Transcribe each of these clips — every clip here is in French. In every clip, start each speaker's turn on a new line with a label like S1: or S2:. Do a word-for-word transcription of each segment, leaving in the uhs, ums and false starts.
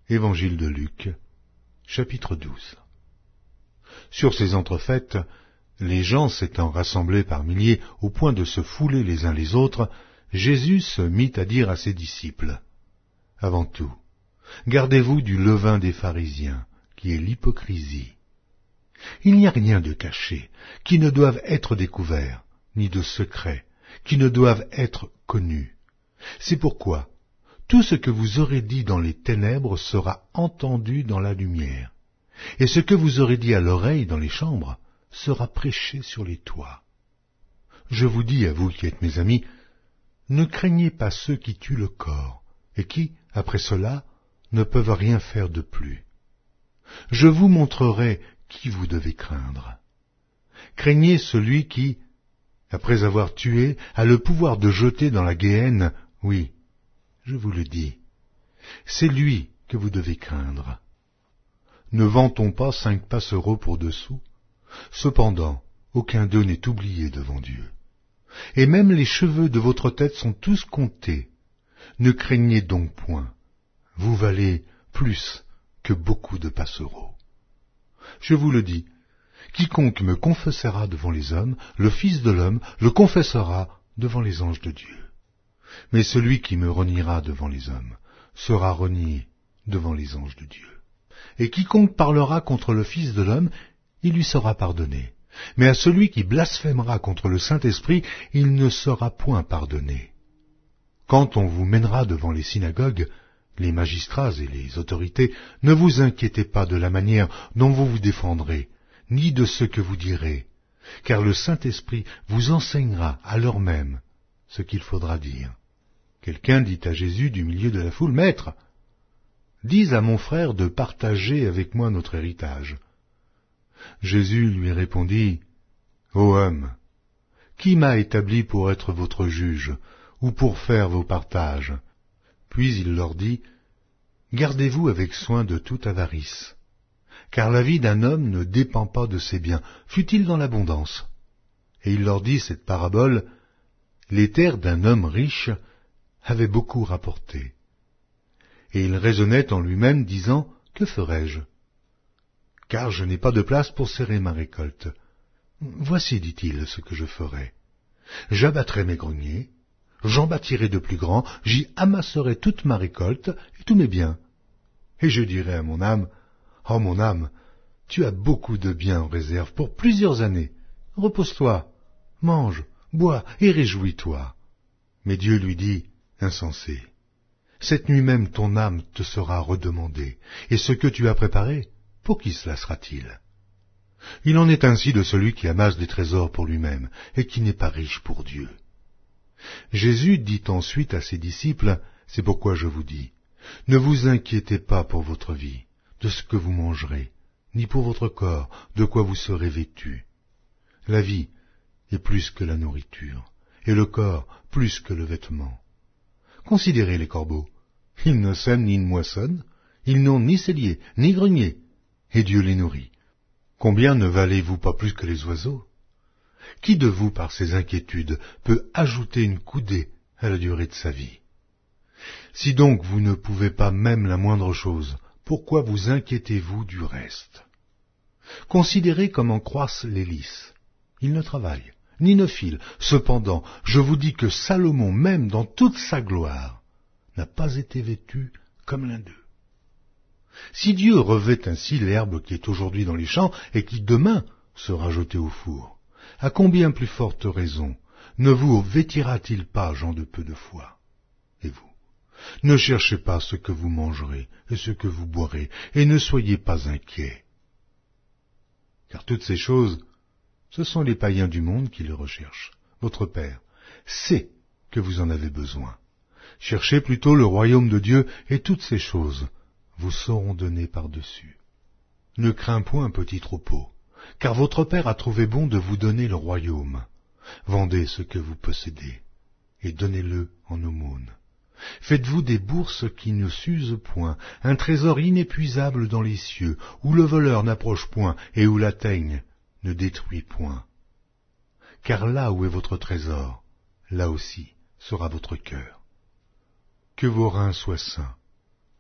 S1: Évangile de Luc, chapitre douze. Sur ces entrefaites, les gens s'étant rassemblés par milliers au point de se fouler les uns les autres, Jésus se mit à dire à ses disciples, « Avant tout, gardez-vous du levain des pharisiens, qui est l'hypocrisie. Il n'y a rien de caché, qui ne doive être découvert, ni de secret, qui ne doivent être connus. C'est pourquoi tout ce que vous aurez dit dans les ténèbres sera entendu dans la lumière, et ce que vous aurez dit à l'oreille dans les chambres sera prêché sur les toits. Je vous dis, à vous qui êtes mes amis, ne craignez pas ceux qui tuent le corps, et qui, après cela, ne peuvent rien faire de plus. Je vous montrerai qui vous devez craindre. Craignez celui qui, après avoir tué, a le pouvoir de jeter dans la guéhenne, oui, je vous le dis, c'est lui que vous devez craindre. Ne vend-on pas cinq passereaux pour deux sous? Cependant, aucun d'eux n'est oublié devant Dieu. Et même les cheveux de votre tête sont tous comptés. Ne craignez donc point, vous valez plus que beaucoup de passereaux. Je vous le dis, quiconque me confessera devant les hommes, le Fils de l'homme le confessera devant les anges de Dieu. Mais celui qui me reniera devant les hommes sera renié devant les anges de Dieu. Et quiconque parlera contre le Fils de l'homme, il lui sera pardonné. Mais à celui qui blasphémera contre le Saint-Esprit, il ne sera point pardonné. Quand on vous mènera devant les synagogues, les magistrats et les autorités, ne vous inquiétez pas de la manière dont vous vous défendrez, ni de ce que vous direz, car le Saint-Esprit vous enseignera à l'heure même ce qu'il faudra dire. Quelqu'un dit à Jésus du milieu de la foule, « Maître, dis à mon frère de partager avec moi notre héritage. » Jésus lui répondit, « Ô homme, qui m'a établi pour être votre juge, ou pour faire vos partages ?» Puis il leur dit, « Gardez-vous avec soin de toute avarice, car la vie d'un homme ne dépend pas de ses biens, fût-il dans l'abondance. » Et il leur dit cette parabole, « Les terres d'un homme riche avaient beaucoup rapporté. » Et il raisonnait en lui-même, disant, « Que ferai-je? Car je n'ai pas de place pour serrer ma récolte. Voici, dit-il, ce que je ferai. J'abattrai mes greniers, j'en bâtirai de plus grands, j'y amasserai toute ma récolte et tous mes biens. Et je dirai à mon âme, « Oh mon âme, tu as beaucoup de biens en réserve pour plusieurs années. Repose-toi, mange, bois et réjouis-toi. » Mais Dieu lui dit, « Insensé, cette nuit même ton âme te sera redemandée, et ce que tu as préparé, pour qui cela sera-t-il? Il en est ainsi de celui qui amasse des trésors pour lui-même, et qui n'est pas riche pour Dieu. » Jésus dit ensuite à ses disciples, « C'est pourquoi je vous dis, ne vous inquiétez pas pour votre vie, de ce que vous mangerez, ni pour votre corps, de quoi vous serez vêtus. La vie est plus que la nourriture, et le corps plus que le vêtement. Considérez les corbeaux, ils ne sèment ni ne moissonnent, ils n'ont ni cellier, ni grenier, et Dieu les nourrit. Combien ne valez-vous pas plus que les oiseaux? Qui de vous, par ses inquiétudes, peut ajouter une coudée à la durée de sa vie? Si donc vous ne pouvez pas même la moindre chose, pourquoi vous inquiétez-vous du reste? Considérez comment croissent les lys. Ils ne travaillent, ni ne filent. Cependant, je vous dis que Salomon, même dans toute sa gloire, n'a pas été vêtu comme l'un d'eux. Si Dieu revêt ainsi l'herbe qui est aujourd'hui dans les champs et qui demain sera jetée au four, à combien plus forte raison ne vous vêtira-t-il pas, gens de peu de foi? Et vous, ne cherchez pas ce que vous mangerez et ce que vous boirez, et ne soyez pas inquiets. Car toutes ces choses, ce sont les païens du monde qui les recherchent. Votre Père sait que vous en avez besoin. Cherchez plutôt le royaume de Dieu, et toutes ces choses vous seront données par-dessus. Ne crains point, petit troupeau, car votre Père a trouvé bon de vous donner le royaume. Vendez ce que vous possédez, et donnez-le en aumône. Faites-vous des bourses qui ne s'usent point, un trésor inépuisable dans les cieux, où le voleur n'approche point, et où la teigne ne détruit point. Car là où est votre trésor, là aussi sera votre cœur. Que vos reins soient sains,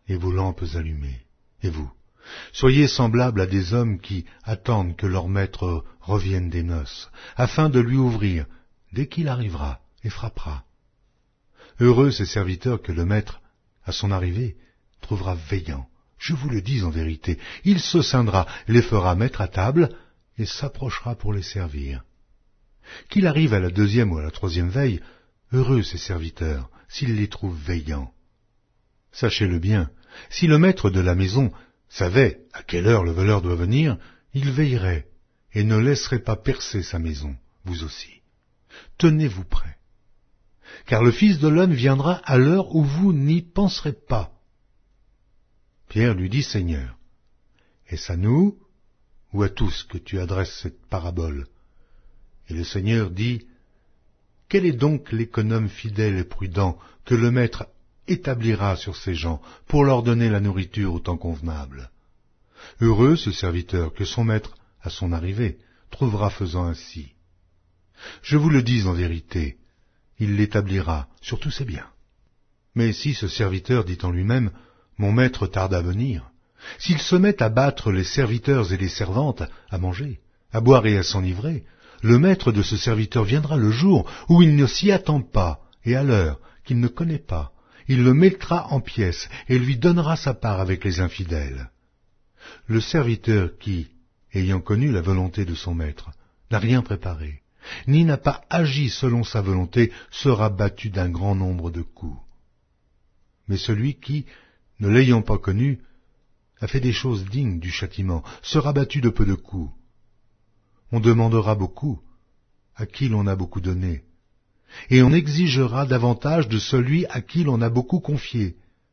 S1: et vos lampes allumées. Et vous, soyez semblables à des hommes qui attendent que leur maître revienne des noces, afin de lui ouvrir dès qu'il arrivera et frappera. Heureux ces serviteurs que le maître, à son arrivée, trouvera veillant. Je vous le dis en vérité, il se scindra, les fera mettre à table, et s'approchera pour les servir. Qu'il arrive à la deuxième ou à la troisième veille, heureux ces serviteurs, s'il les trouve veillants. Sachez-le bien, si le maître de la maison savait à quelle heure le voleur doit venir, il veillerait, et ne laisserait pas percer sa maison, vous aussi. Tenez-vous prêts, car le Fils de l'homme viendra à l'heure où vous n'y penserez pas. Pierre lui dit, Seigneur, est-ce à nous ou à tous que tu adresses cette parabole? Et le Seigneur dit, quel est donc l'économe fidèle et prudent que le maître établira sur ses gens pour leur donner la nourriture au temps convenable? Heureux ce serviteur que son maître, à son arrivée, trouvera faisant ainsi. Je vous le dis en vérité, il l'établira sur tous ses biens. Mais si ce serviteur dit en lui-même, mon maître tarde à venir, s'il se met à battre les serviteurs et les servantes, à manger, à boire et à s'enivrer, le maître de ce serviteur viendra le jour où il ne s'y attend pas, et à l'heure qu'il ne connaît pas. Il le mettra en pièces et lui donnera sa part avec les infidèles. Le serviteur qui, ayant connu la volonté de son maître, n'a rien préparé, ni n'a pas agi selon sa volonté, sera battu d'un grand nombre de coups. Mais celui qui, ne l'ayant pas connu, a fait des choses dignes du châtiment, sera battu de peu de coups. On demandera beaucoup à qui l'on a beaucoup donné, et on exigera davantage de celui à qui l'on a beaucoup confié.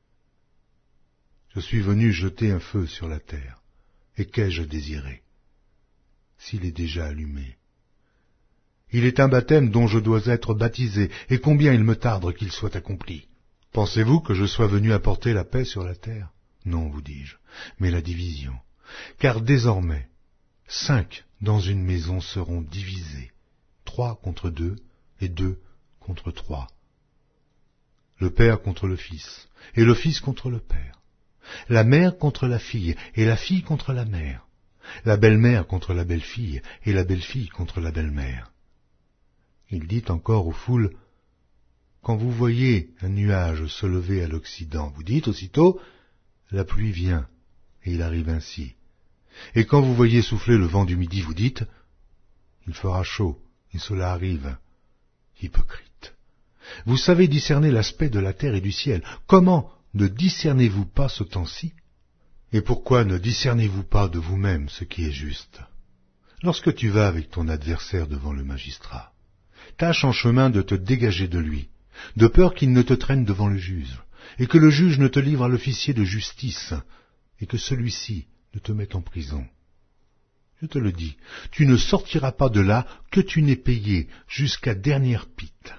S1: Je suis venu jeter un feu sur la terre, et qu'ai-je désiré, s'il est déjà allumé? Il est un baptême dont je dois être baptisé, et combien il me tarde qu'il soit accompli. Pensez-vous que je sois venu apporter la paix sur la terre? Non, vous dis-je, mais la division. Car désormais, cinq dans une maison seront divisés, trois contre deux, et deux contre trois. Le père contre le fils, et le fils contre le père. La mère contre la fille, et la fille contre la mère. La belle-mère contre la belle-fille, et la belle-fille contre la belle-mère. Il dit encore aux foules, quand vous voyez un nuage se lever à l'Occident, vous dites aussitôt, la pluie vient, et il arrive ainsi. Et quand vous voyez souffler le vent du midi, vous dites, il fera chaud, et cela arrive. Hypocrite. Vous savez discerner l'aspect de la terre et du ciel. Comment ne discernez-vous pas ce temps-ci? Et pourquoi ne discernez-vous pas de vous-même ce qui est juste? Lorsque tu vas avec ton adversaire devant le magistrat, tâche en chemin de te dégager de lui, de peur qu'il ne te traîne devant le juge, et que le juge ne te livre à l'officier de justice, et que celui-ci ne te mette en prison. Je te le dis, tu ne sortiras pas de là que tu n'aies payé jusqu'à dernière pite.